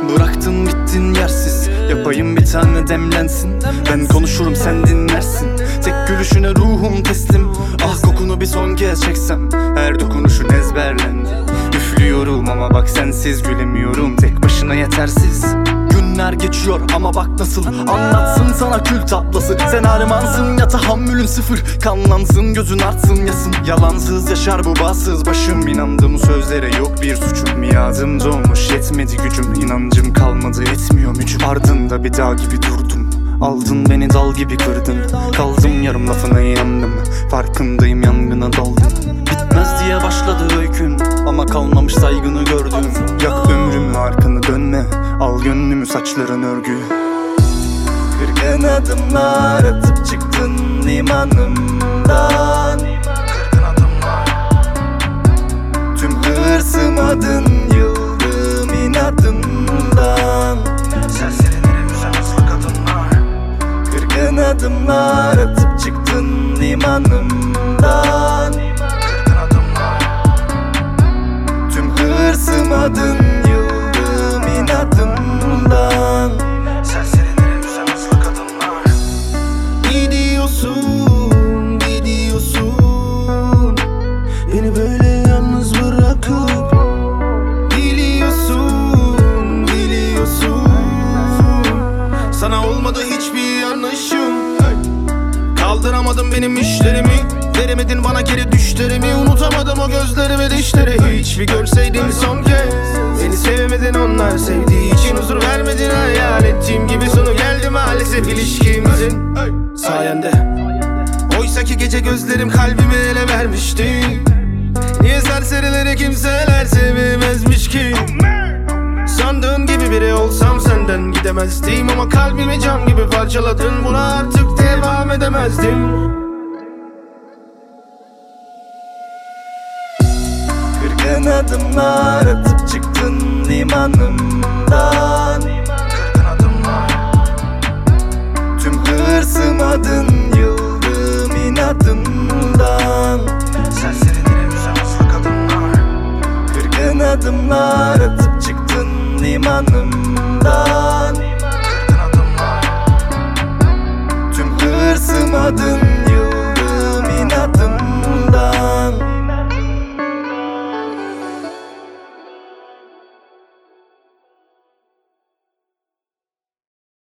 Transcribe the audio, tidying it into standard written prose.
Bıraktın gittin yersiz, yapayım bir tane demlensin. Ben konuşurum sen dinlersin, tek gülüşüne ruhum teslim. Ah kokunu bir son kez çeksem, her dokunuşun ezberlendi. Üflüyorum ama bak sensiz gülemiyorum, tek başına yetersiz. Günler geçiyor ama bak nasıl anlatsın sana kül tablası. Sen armansın ya tahammülün sıfır, kanlansın gözün artsın yasın. Yalansız yaşar bu bahtsız başım, inandığım sözlere yok bir suçum. Miadım dolmuş yetmedi gücüm, inancım kalmadı etmiyor gücüm. Ardında bir dağ gibi durdum, aldın beni dal gibi kırdın. Kaldım yarım lafına yandım, farkındayım yangına daldım. Bitmez diye başladı öykün ama kalmamış saygını gördüm. Yak ömrümü arkanı dönme, al gönlümü saçların örgü. Kırgın adımlar atıp çıktın limanımdan. Kırgın adımlar, tüm hırsımadın, yıldım inadından. Serserilere güzel hızlı kadınlar. Kırgın adımlar atıp çıktın limanımdan. Kırgın adımlar, tüm hırsımadın, yıldım inadından. Serserilere güzel hızlı kadınlar. Gidiyorsun, gidiyorsun, beni böyle yalnız bırakıp. Biliyorsun, biliyorsun, sana olmadı hiçbir yanlışım. Kaldıramadım benim işlerimi, veremedin bana geri düşlerimi. Unutamadım o gözlerimi, dişleri. Hiç bir görseydin son kez, beni sevmedin, onlar sevdiği için huzur vermedin. Hayal ettiğim gibi sonu geldi maalesef ilişkimizin sayende. Oysaki gece gözlerim kalbimi ele vermişti. Niye serserileri kimseler sevmezmiş ki? Sandığın gibi biri olsam senden gidemezdim, ama kalbimi cam gibi parçaladın, buna artık devam edemezdim. Kırgın adımlar atıp çıktın limanımdan. Kırgın adımlar, tüm hırsımadın, yıldım inadından. Serserilere güzel hızlı kadınlar. Kırgın adımlar atıp çıktın limanımdan. Kırgın adımlar, tüm hırsımadın,